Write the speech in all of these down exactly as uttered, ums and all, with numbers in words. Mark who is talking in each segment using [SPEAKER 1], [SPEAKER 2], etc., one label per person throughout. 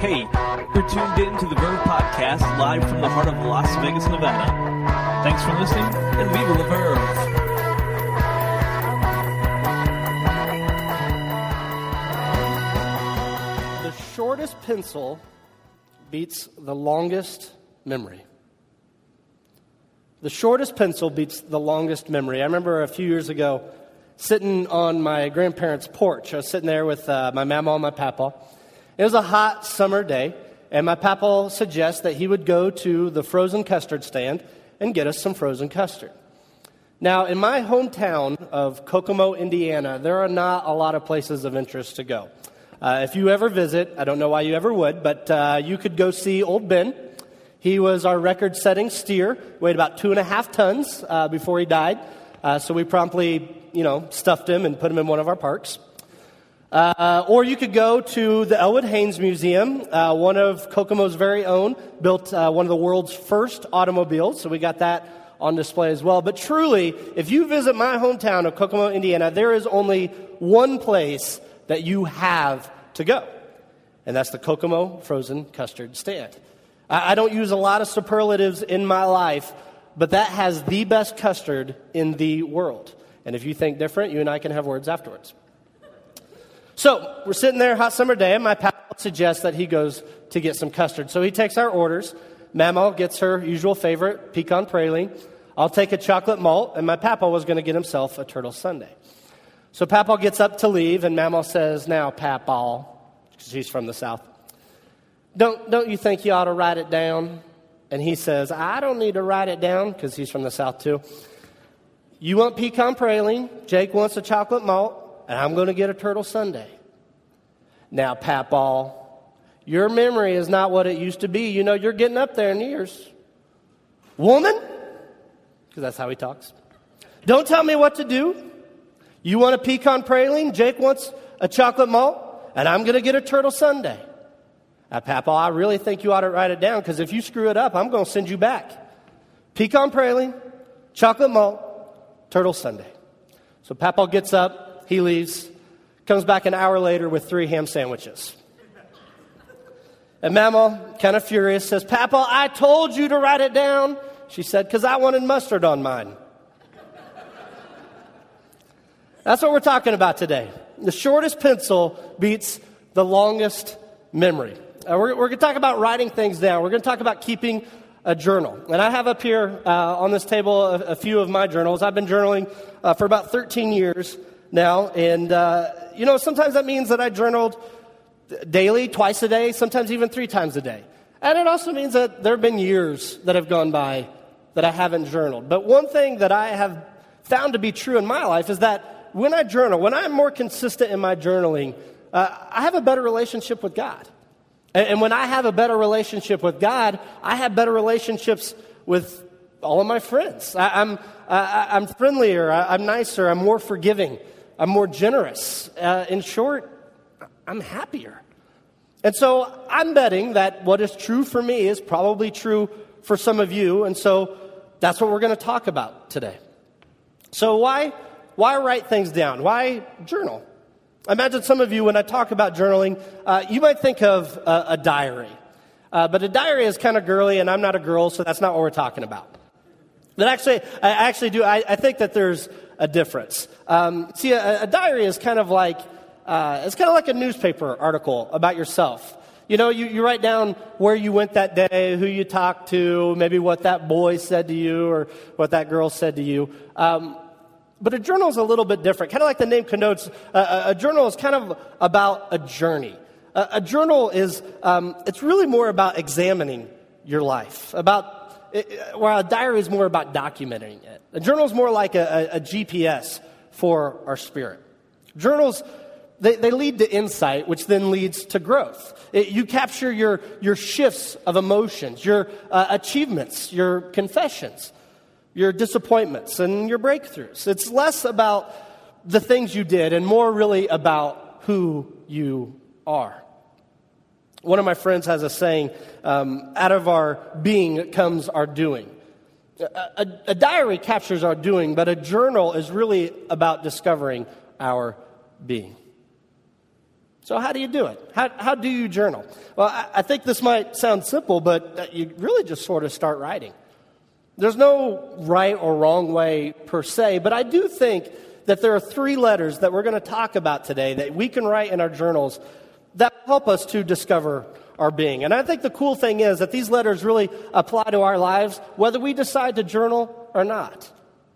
[SPEAKER 1] Hey, you're tuned in to the Verve Podcast live from the heart of Las Vegas, Nevada. Thanks for listening, and viva la Verve!
[SPEAKER 2] The shortest pencil beats the longest memory. The shortest pencil beats the longest memory. I remember a few years ago sitting on my grandparents' porch. I was sitting there with uh, my mama and my papa. It was a hot summer day, and my papa suggests that he would go to the frozen custard stand and get us some frozen custard. Now, in my hometown of Kokomo, Indiana, there are not a lot of places of interest to go. Uh, if you ever visit, I don't know why you ever would, but uh, you could go see Old Ben. He was our record-setting steer, weighed about two and a half tons uh, before he died. Uh, so we promptly, you know, stuffed him and put him in one of our parks. Uh, or you could go to the Elwood Haynes Museum, uh, one of Kokomo's very own, built uh, one of the world's first automobiles, so we got that on display as well. But truly, if you visit my hometown of Kokomo, Indiana, there is only one place that you have to go, and that's the Kokomo Frozen Custard Stand. I, I don't use a lot of superlatives in my life, but that has the best custard in the world. And if you think different, you and I can have words afterwards. So, we're sitting there, hot summer day, and my papa suggests that he goes to get some custard. So he takes our orders. Mama gets her usual favorite, pecan praline. I'll take a chocolate malt, and my papa was going to get himself a turtle sundae. So papa gets up to leave, and Mama says, "Now, papa," because she's from the South, don't, don't you think you ought to write it down? And he says, "I don't need to write it down," because he's from the South too. "You want pecan praline, Jake wants a chocolate malt, and I'm going to get a turtle sundae." Now, Papa, your memory is not what it used to be. You know, you're getting up there in years. "Woman," because that's how he talks, "don't tell me what to do. You want a pecan praline, Jake wants a chocolate malt, and I'm going to get a turtle sundae." Now, Papa, I really think you ought to write it down, because if you screw it up, I'm going to send you back. Pecan praline, chocolate malt, turtle sundae. So Papa gets up. He leaves, comes back an hour later with three ham sandwiches. And Mama, kind of furious, says, "Papa, I told you to write it down." She said, "Because I wanted mustard on mine." That's what we're talking about today. The shortest pencil beats the longest memory. Uh, we're we're going to talk about writing things down. We're going to talk about keeping a journal. And I have up here uh, on this table a, a few of my journals. I've been journaling uh, for about thirteen years now, and, uh, you know, sometimes that means that I journaled daily, twice a day, sometimes even three times a day. And it also means that there have been years that have gone by that I haven't journaled. But one thing that I have found to be true in my life is that when I journal, when I'm more consistent in my journaling, uh, I have a better relationship with God. And, and when I have a better relationship with God, I have better relationships with all of my friends. I, I'm, I, I'm friendlier, I, I'm nicer, I'm more forgiving. I'm more generous. Uh, in short, I'm happier. And so I'm betting that what is true for me is probably true for some of you. And so that's what we're going to talk about today. So why, why write things down? Why journal? I imagine some of you, when I talk about journaling, uh, you might think of a, a diary. Uh, but a diary is kind of girly, and I'm not a girl, so that's not what we're talking about. But actually, I actually do. I, I think that there's a difference. Um, see, a, a diary is kind of like uh, it's kind of like a newspaper article about yourself. You know, you, you write down where you went that day, who you talked to, maybe what that boy said to you or what that girl said to you. Um, but a journal is a little bit different. Kind of like the name connotes, uh, a, a journal is kind of about a journey. A, a journal is um, it's really more about examining your life, about It, while a diary is more about documenting it. A journal is more like a, a, a G P S for our spirit. Journals, they, they lead to insight, which then leads to growth. It, you capture your, your shifts of emotions, your uh, achievements, your confessions, your disappointments, and your breakthroughs. It's less about the things you did and more really about who you are. One of my friends has a saying, um, out of our being comes our doing. A, a, a diary captures our doing, but a journal is really about discovering our being. So how do you do it? How, how do you journal? Well, I, I think this might sound simple, but you really just sort of start writing. There's no right or wrong way per se, but I do think that there are three letters that we're going to talk about today that we can write in our journals that help us to discover our being. And I think the cool thing is that these letters really apply to our lives, whether we decide to journal or not.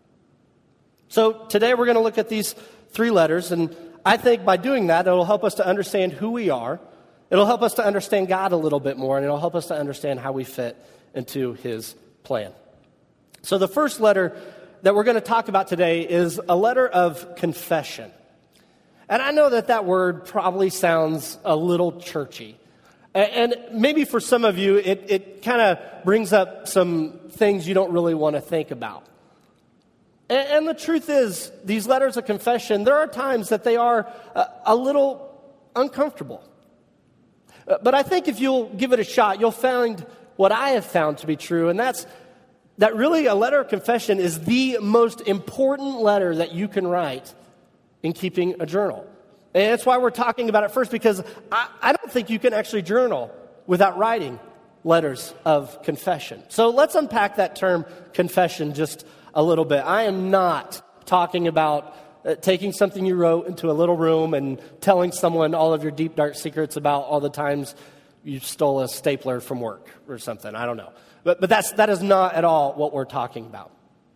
[SPEAKER 2] So today we're going to look at these three letters, and I think by doing that, it'll help us to understand who we are. It'll help us to understand God a little bit more, and it'll help us to understand how we fit into His plan. So the first letter that we're going to talk about today is a letter of confession. And I know that that word probably sounds a little churchy. And maybe for some of you, it, it kind of brings up some things you don't really want to think about. And, and the truth is, these letters of confession, there are times that they are a, a little uncomfortable. But I think if you'll give it a shot, you'll find what I have found to be true, and that's that really a letter of confession is the most important letter that you can write in keeping a journal. And that's why we're talking about it first, because I, I don't think you can actually journal without writing letters of confession. So let's unpack that term confession just a little bit. I am not talking about uh, taking something you wrote into a little room and telling someone all of your deep, dark secrets about all the times you stole a stapler from work or something. I don't know. But, but that's, that is not at all what we're talking about.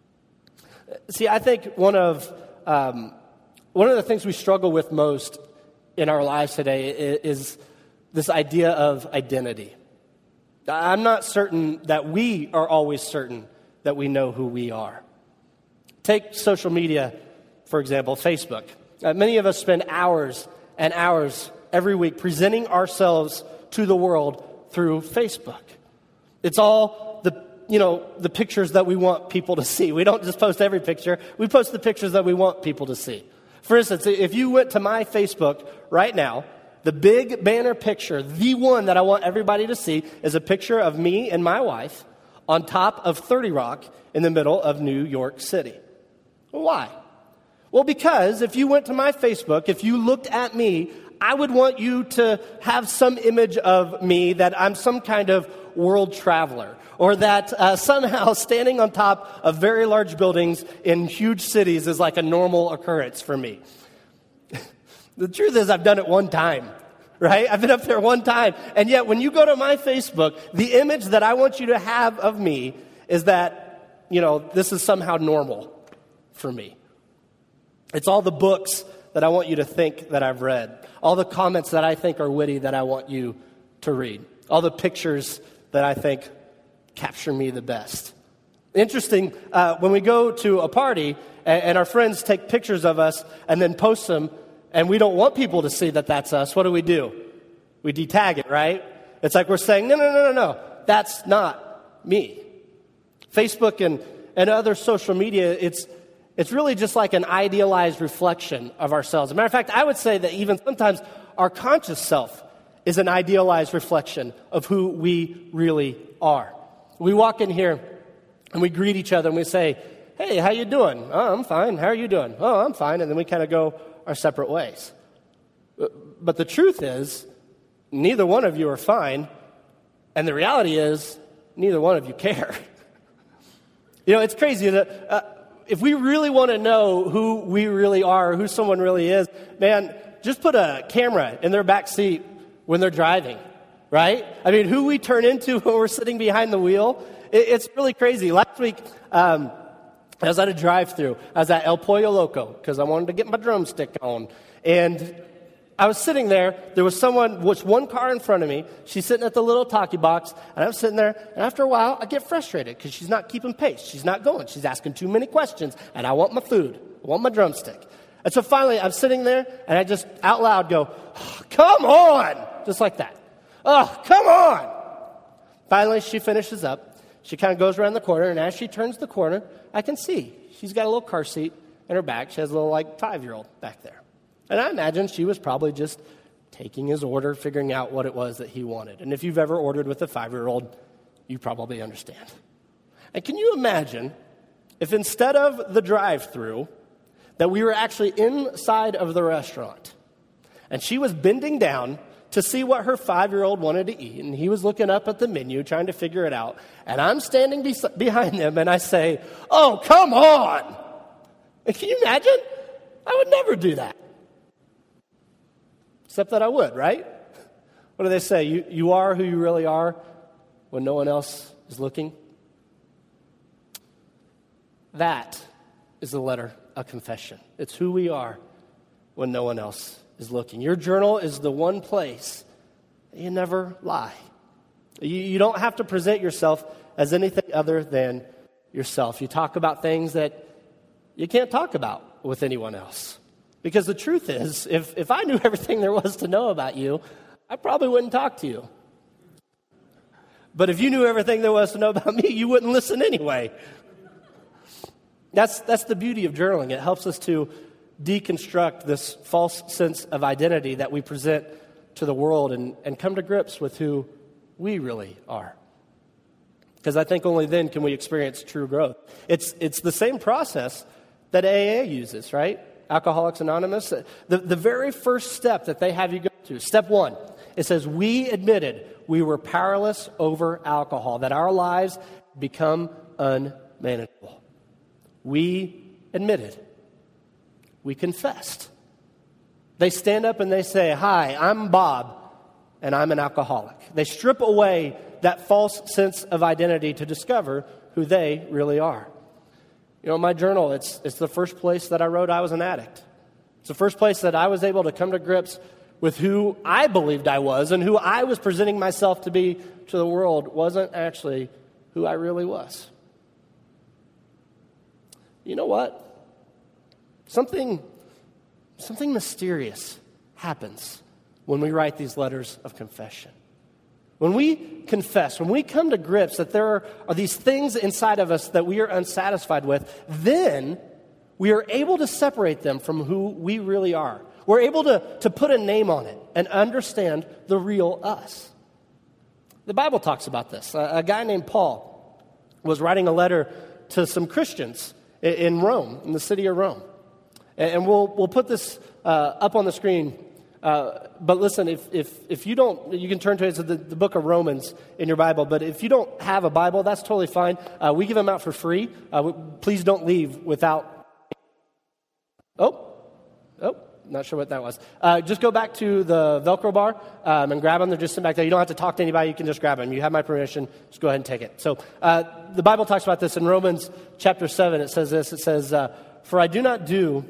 [SPEAKER 2] See, I think one of... Um, One of the things we struggle with most in our lives today is this idea of identity. I'm not certain that we are always certain that we know who we are. Take social media, for example, Facebook. Uh, many of us spend hours and hours every week presenting ourselves to the world through Facebook. It's all the, you know, the pictures that we want people to see. We don't just post every picture. We post the pictures that we want people to see. For instance, if you went to my Facebook right now, the big banner picture, the one that I want everybody to see, is a picture of me and my wife on top of thirty Rock in the middle of New York City. Why? Well, because if you went to my Facebook, if you looked at me, I would want you to have some image of me that I'm some kind of world traveler, or that uh, somehow standing on top of very large buildings in huge cities is like a normal occurrence for me. The truth is, I've done it one time, right? I've been up there one time. And yet, when you go to my Facebook, the image that I want you to have of me is that, you know, this is somehow normal for me. It's all the books that I want you to think that I've read, all the comments that I think are witty that I want you to read, all the pictures that I think capture me the best. Interesting, uh, when we go to a party and, and our friends take pictures of us and then post them, and we don't want people to see that that's us, what do we do? We detag it, right? It's like we're saying, no, no, no, no, no, that's not me. Facebook and, and other social media, it's it's really just like an idealized reflection of ourselves. As a matter of fact, I would say that even sometimes our conscious self is an idealized reflection of who we really are. We walk in here and we greet each other and we say, hey, how you doing? Oh, I'm fine. How are you doing? Oh, I'm fine. And then we kind of go our separate ways. But the truth is, neither one of you are fine. And the reality is, neither one of you care. You know, it's crazy that uh, if we really want to know who we really are, who someone really is, man, just put a camera in their back seat when they're driving, right? I mean, who we turn into when we're sitting behind the wheel, it, it's really crazy. Last week, um, I was at a drive-thru. I was at El Pollo Loco because I wanted to get my drumstick on. And I was sitting there. There was someone, was one car in front of me. She's sitting at the little talkie box, and I'm sitting there. And after a while, I get frustrated because she's not keeping pace. She's not going. She's asking too many questions, and I want my food. I want my drumstick. And so finally, I'm sitting there, and I just out loud go, oh, come on, just like that. Oh, come on. Finally, she finishes up. She kind of goes around the corner, and as she turns the corner, I can see she's got a little car seat in her back. She has a little, like, five-year-old back there. And I imagine she was probably just taking his order, figuring out what it was that he wanted. And if you've ever ordered with a five-year-old, you probably understand. And can you imagine if instead of the drive-thru, that we were actually inside of the restaurant, And she was bending down to see what her five-year-old wanted to eat. And he was looking up at the menu, trying to figure it out. And I'm standing be- behind them, and I say, "Oh, come on!" And can you imagine? I would never do that. Except that I would, right? What do they say? You, you are who you really are when no one else is looking. That is the letter of confession. It's who we are when no one else is looking. Your journal is the one place you never lie. You, you don't have to present yourself as anything other than yourself. You talk about things that you can't talk about with anyone else. Because the truth is, if, if I knew everything there was to know about you, I probably wouldn't talk to you. But if you knew everything there was to know about me, you wouldn't listen anyway. That's, that's the beauty of journaling. It helps us to deconstruct this false sense of identity that we present to the world and, and come to grips with who we really are. Because I think only then can we experience true growth. It's, it's the same process that A A uses, right? Alcoholics Anonymous. The, the very first step that they have you go through, step one, it says, we admitted we were powerless over alcohol, that our lives become unmanageable. We admitted. We confessed. They stand up and they say, "Hi, I'm Bob, and I'm an alcoholic." They strip away that false sense of identity to discover who they really are. You know, my journal, it's it's the first place that I wrote I was an addict. It's the first place that I was able to come to grips with who I believed I was, and who I was presenting myself to be to the world wasn't actually who I really was. You know what? Something, something mysterious happens when we write these letters of confession. When we confess, when we come to grips that there are, are these things inside of us that we are unsatisfied with, then we are able to separate them from who we really are. We're able to, to put a name on it and understand the real us. The Bible talks about this. A, a guy named Paul was writing a letter to some Christians in, in Rome, in the city of Rome. And, and we'll we'll put this uh, up on the screen. Uh, but listen, if, if if you don't, you can turn to it, it's the, the book of Romans in your Bible. But if you don't have a Bible, that's totally fine. Uh, we give them out for free. Uh, we, please don't leave without. Oh, oh, not sure what that was. Uh, just go back to the Velcro bar um, and grab them. They're just sitting back there. You don't have to talk to anybody. You can just grab them. You have my permission. Just go ahead and take it. So uh, the Bible talks about this in Romans chapter seven. It says this. It says, uh, "For I do not do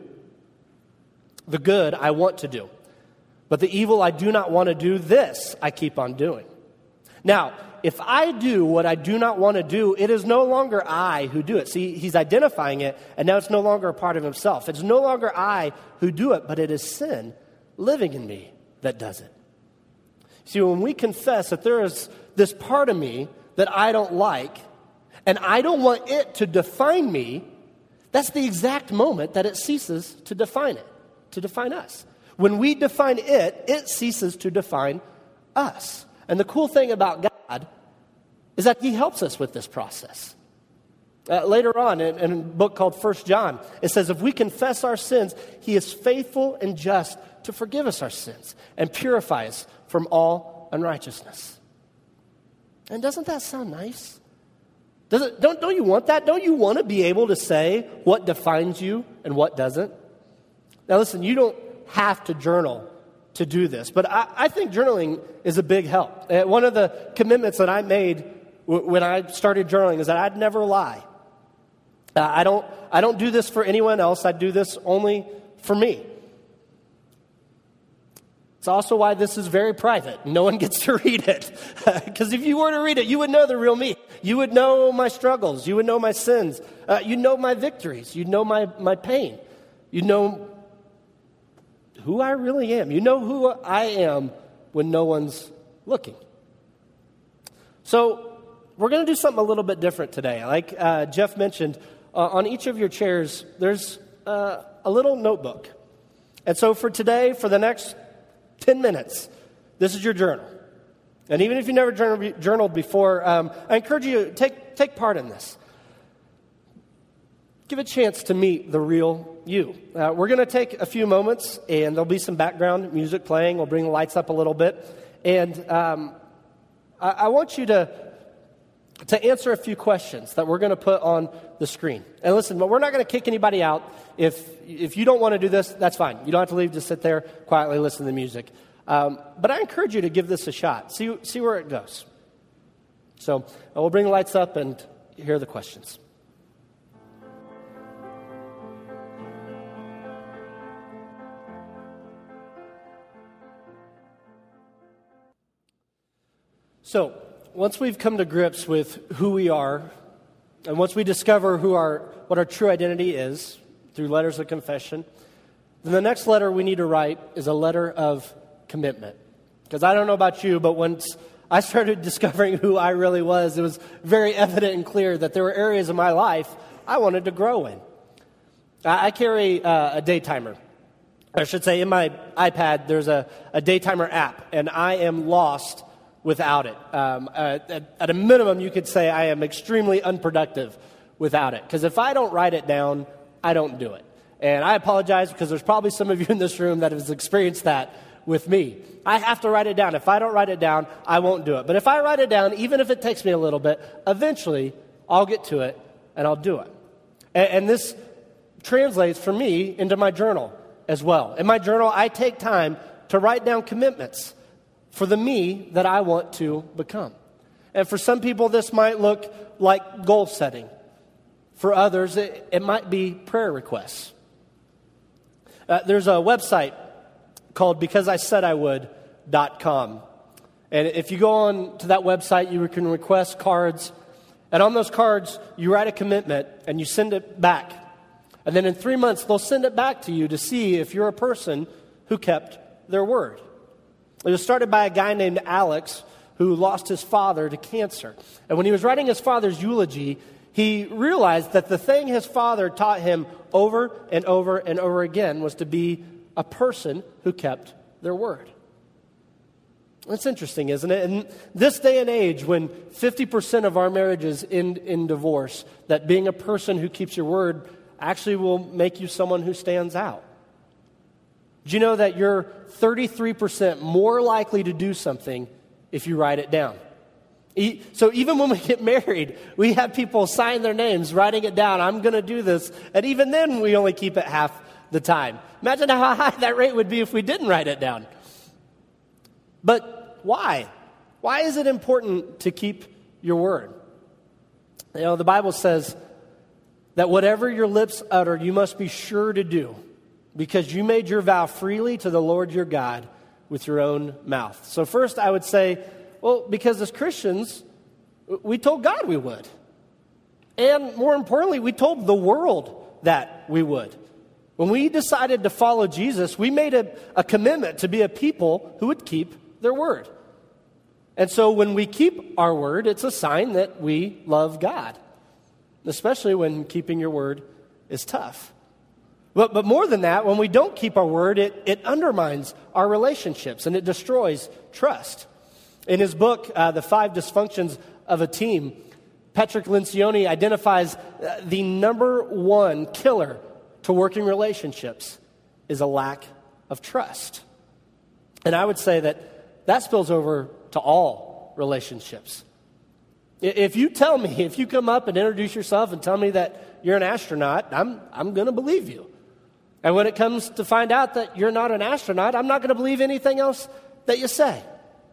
[SPEAKER 2] the good I want to do, but the evil I do not want to do, this I keep on doing. Now, if I do what I do not want to do, it is no longer I who do it." See, he's identifying it, and now it's no longer a part of himself. It's no longer I who do it, but it is sin living in me that does it. See, when we confess that there is this part of me that I don't like, and I don't want it to define me, that's the exact moment that it ceases to define it, to define us. When we define it, it ceases to define us. And the cool thing about God is that he helps us with this process. Uh, later on, in, in a book called First John, it says, if we confess our sins, he is faithful and just to forgive us our sins and purify us from all unrighteousness. And doesn't that sound nice? Does it, don't, don't you want that? Don't you want to be able to say what defines you and what doesn't? Now listen, you don't have to journal to do this, but I, I think journaling is a big help. Uh, one of the commitments that I made w- when I started journaling is that I'd never lie. Uh, I don't I don't do this for anyone else. I do this only for me. It's also why this is very private. No one gets to read it. Because if you were to read it, you would know the real me. You would know my struggles. You would know my sins. Uh, you'd know my victories. You'd know my, my pain. You'd know who I really am. You know who I am when no one's looking. So we're going to do something a little bit different today. Like uh, Jeff mentioned, uh, on each of your chairs, there's uh, a little notebook. And so for today, for the next ten minutes, this is your journal. And even if you never journal, journaled before, um, I encourage you to take, take part in this. Give a chance to meet the real you. Uh, we're going to take a few moments, and there'll be some background music playing. We'll bring the lights up a little bit. And um, I, I want you to, to answer a few questions that we're going to put on the screen. And listen, we're not going to kick anybody out. If, if you don't want to do this, that's fine. You don't have to leave. Just sit there, quietly listen to the music. Um, but I encourage you to give this a shot. See, see where it goes. So uh, we'll bring the lights up and hear the questions. So, once we've come to grips with who we are, and once we discover who our what our true identity is through letters of confession, then the next letter we need to write is a letter of commitment. Because I don't know about you, but once I started discovering who I really was, it was very evident and clear that there were areas of my life I wanted to grow in. I, I carry uh, a day timer. I should say in my iPad there's a, a day timer app, and I am lost without it. Um, uh, at, at a minimum, you could say I am extremely unproductive without it. Because if I don't write it down, I don't do it. And I apologize because there's probably some of you in this room that has experienced that with me. I have to write it down. If I don't write it down, I won't do it. But if I write it down, even if it takes me a little bit, eventually I'll get to it and I'll do it. And, and this translates for me into my journal as well. In my journal, I take time to write down commitments for the me that I want to become. And for some people, this might look like goal setting. For others, it, it might be prayer requests. Uh, there's a website called because I said I would dot com. And if you go on to that website, you can request cards. And on those cards, you write a commitment and you send it back. And then in three months, they'll send it back to you to see if you're a person who kept their word. It was started by a guy named Alex who lost his father to cancer. And when he was writing his father's eulogy, he realized that the thing his father taught him over and over and over again was to be a person who kept their word. That's interesting, isn't it? In this day and age, when fifty percent of our marriages end in divorce, that being a person who keeps your word actually will make you someone who stands out. Do you know that you're thirty-three percent more likely to do something if you write it down? So even when we get married, we have people sign their names, writing it down. I'm going to do this. And even then, we only keep it half the time. Imagine how high that rate would be if we didn't write it down. But why? Why is it important to keep your word? You know, the Bible says that whatever your lips utter, you must be sure to do, because you made your vow freely to the Lord your God with your own mouth. So first I would say, well, because as Christians, we told God we would. And more importantly, we told the world that we would. When we decided to follow Jesus, we made a, a commitment to be a people who would keep their word. And so when we keep our word, it's a sign that we love God, especially when keeping your word is tough. But, but more than that, when we don't keep our word, it, it undermines our relationships and it destroys trust. In his book, uh, The Five Dysfunctions of a Team, Patrick Lencioni identifies uh, the number one killer to working relationships is a lack of trust. And I would say that that spills over to all relationships. If you tell me, if you come up and introduce yourself and tell me that you're an astronaut, I'm I'm going to believe you. And when it comes to find out that you're not an astronaut, I'm not going to believe anything else that you say.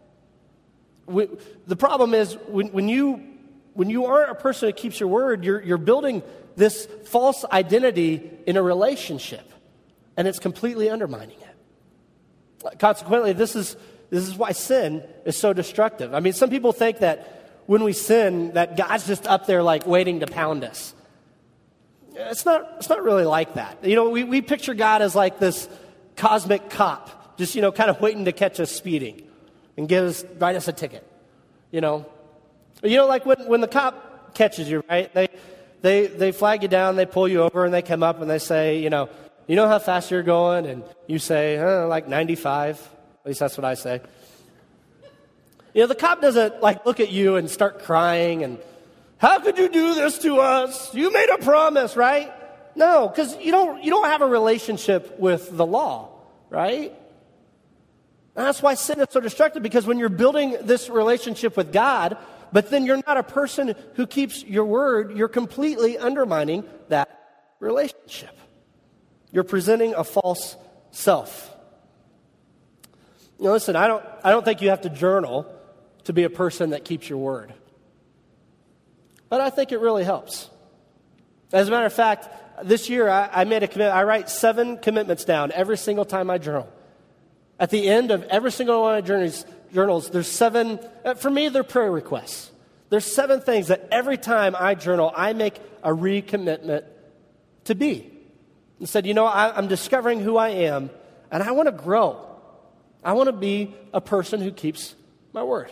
[SPEAKER 2] We, the problem is when, when you when you aren't a person who keeps your word, you're you're building this false identity in a relationship, and it's completely undermining it. Consequently, this is this is why sin is so destructive. I mean, some people think that when we sin, that God's just up there like waiting to pound us. It's not, it's not really like that. You know, we, we picture God as like this cosmic cop, just, you know, kind of waiting to catch us speeding and give us, write us a ticket, you know. You know, like when, when the cop catches you, right, they, they, they flag you down, they pull you over, and they come up and they say, you know, you know how fast you're going? And you say, oh, like ninety-five. At least that's what I say. You know, the cop doesn't like look at you and start crying and, how could you do this to us? You made a promise, right? No, because you don't, you don't have a relationship with the law, right? And that's why sin is so destructive, because when you're building this relationship with God, but then you're not a person who keeps your word, you're completely undermining that relationship. You're presenting a false self. You know, listen, I don't, I don't think you have to journal to be a person that keeps your word. But I think it really helps. As a matter of fact, this year I, I made a commitment. I write seven commitments down every single time I journal. At the end of every single one of my journeys, journals, there's seven, for me, they're prayer requests. There's seven things that every time I journal, I make a recommitment to be. And said, you know, I, I'm discovering who I am, and I want to grow. I want to be a person who keeps my word.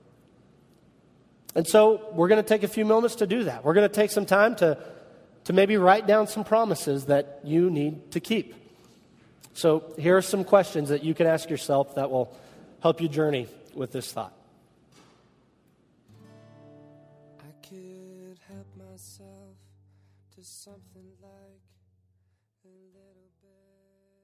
[SPEAKER 2] And so we're going to take a few moments to do that. We're going to take some time to, to maybe write down some promises that you need to keep. So here are some questions that you can ask yourself that will help you journey with this thought.
[SPEAKER 3] I could help myself to something like a little bit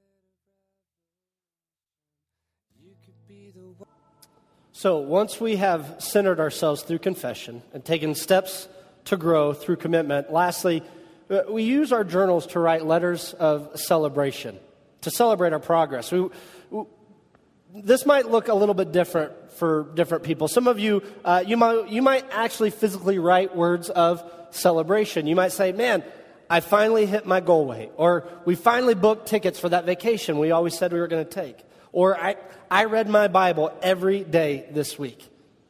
[SPEAKER 3] of you could be the one.
[SPEAKER 2] So once we have centered ourselves through confession and taken steps to grow through commitment, lastly, we use our journals to write letters of celebration, to celebrate our progress. We, we, this might look a little bit different for different people. Some of you, uh, you might you might actually physically write words of celebration. You might say, man, I finally hit my goal weight. Or we finally booked tickets for that vacation we always said we were going to take. Or I, I read my Bible every day this week.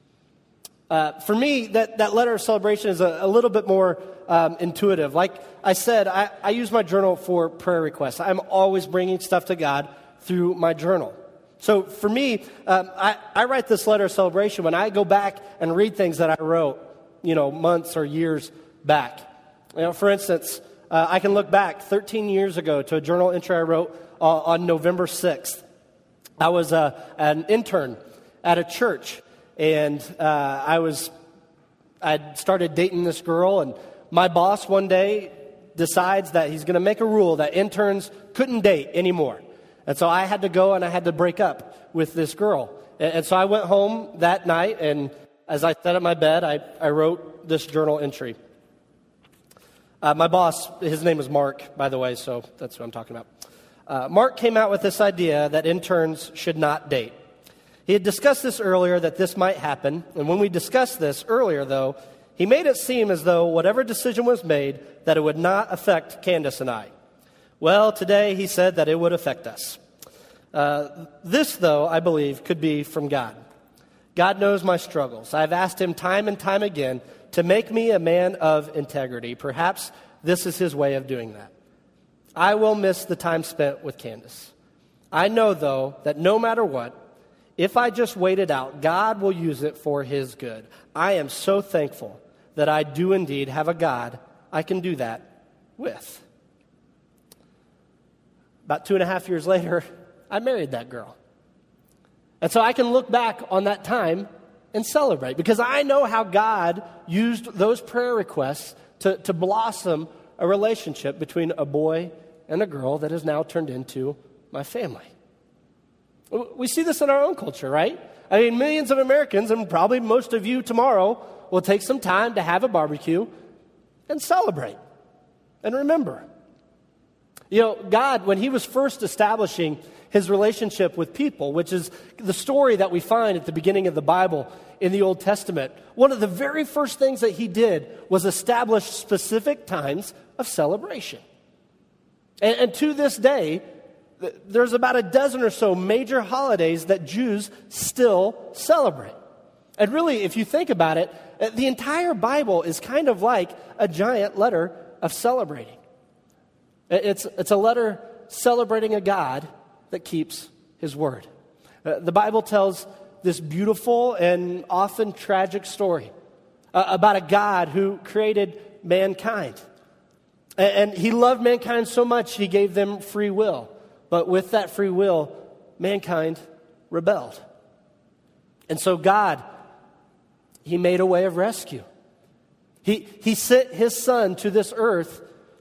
[SPEAKER 2] Uh, for me, that, that letter of celebration is a, a little bit more um, intuitive. Like I said, I, I use my journal for prayer requests. I'm always bringing stuff to God through my journal. So for me, um, I, I write this letter of celebration when I go back and read things that I wrote, you know, months or years back. You know, for instance, uh, I can look back thirteen years ago to a journal entry I wrote uh, on November sixth. I was uh, an intern at a church, and uh, I was, I'd started dating this girl, and my boss one day decides that he's going to make a rule that interns couldn't date anymore. And so I had to go and I had to break up with this girl. And, and so I went home that night, and as I sat at my bed, I, I wrote this journal entry. Uh, my boss, his name is Mark, by the way, so that's what I'm talking about. Uh, Mark came out with this idea that interns should not date. He had discussed this earlier, that this might happen. And when we discussed this earlier, though, he made it seem as though whatever decision was made, that it would not affect Candace and I. Well, today he said that it would affect us. Uh, this, though, I believe, could be from God. God knows my struggles. I've asked him time and time again to make me a man of integrity. Perhaps this is his way of doing that. I will miss the time spent with Candace. I know, though, that no matter what, if I just wait it out, God will use it for his good. I am so thankful that I do indeed have a God I can do that with. About two and a half years later, I married that girl. And so I can look back on that time and celebrate, because I know how God used those prayer requests to, to blossom a relationship between a boy and a girl that has now turned into my family. We see this in our own culture, right? I mean, millions of Americans, and probably most of you tomorrow, will take some time to have a barbecue and celebrate and remember. You know, God, when he was first establishing his relationship with people, which is the story that we find at the beginning of the Bible in the Old Testament, one of the very first things that he did was establish specific times of celebration. And, and to this day, there's about a dozen or so major holidays that Jews still celebrate. And really, if you think about it, the entire Bible is kind of like a giant letter of celebrating. It's, it's a letter celebrating a God that keeps his word. Uh, the Bible tells this beautiful and often tragic story uh, about a God who created mankind. And, and he loved mankind so much, he gave them free will. But with that free will, mankind rebelled. And so God, he made a way of rescue. He, he sent his son to this earth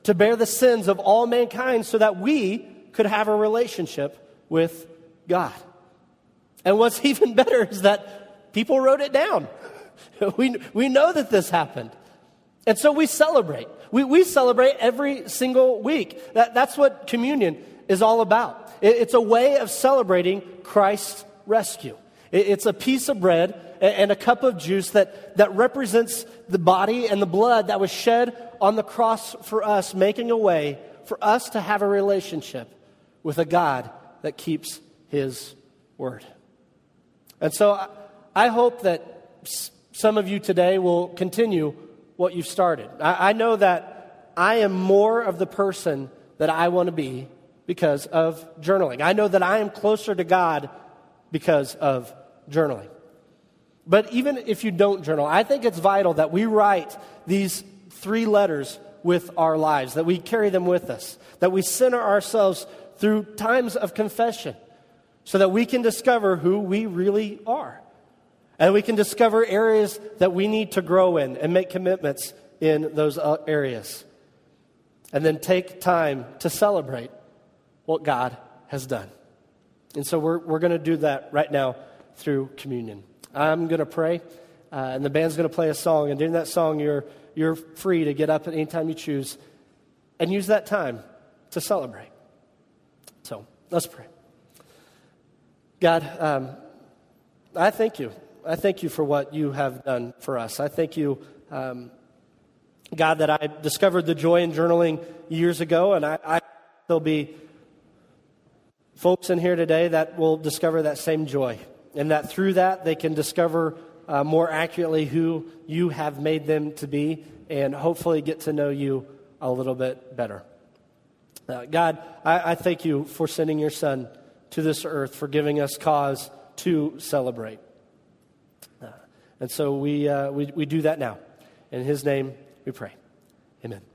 [SPEAKER 2] to bear the sins of all mankind so that we could have a relationship with God. And what's even better is that people wrote it down. We, we know that this happened. And so we celebrate. We, we celebrate every single week. That, that's what communion is all about. It, it's a way of celebrating Christ's rescue. It, it's a piece of bread and, and a cup of juice that, that represents the body and the blood that was shed on the cross for us, making a way for us to have a relationship with a God that keeps His word. And so I, I hope that s- some of you today will continue what you've started. I, I know that I am more of the person that I want to be because of journaling. I know that I am closer to God because of journaling. But even if you don't journal, I think it's vital that we write these three letters with our lives, that we carry them with us, that we center ourselves through times of confession so that we can discover who we really are. And we can discover areas that we need to grow in and make commitments in those areas. And then take time to celebrate what God has done. And so we're we're going to do that right now through communion. I'm going to pray, uh, and the band's going to play a song. And during that song, you're you're free to get up at any time you choose and use that time to celebrate. So let's pray. God, um, I thank you. I thank you for what you have done for us. I thank you, um, God, that I discovered the joy in journaling years ago, and I, I there'll be folks in here today that will discover that same joy, and that through that they can discover uh, more accurately who you have made them to be, and hopefully get to know you a little bit better. Uh, God, I, I thank you for sending your Son to this earth, for giving us cause to celebrate. Uh, and so we, uh, we we do that now. In His name we pray. Amen.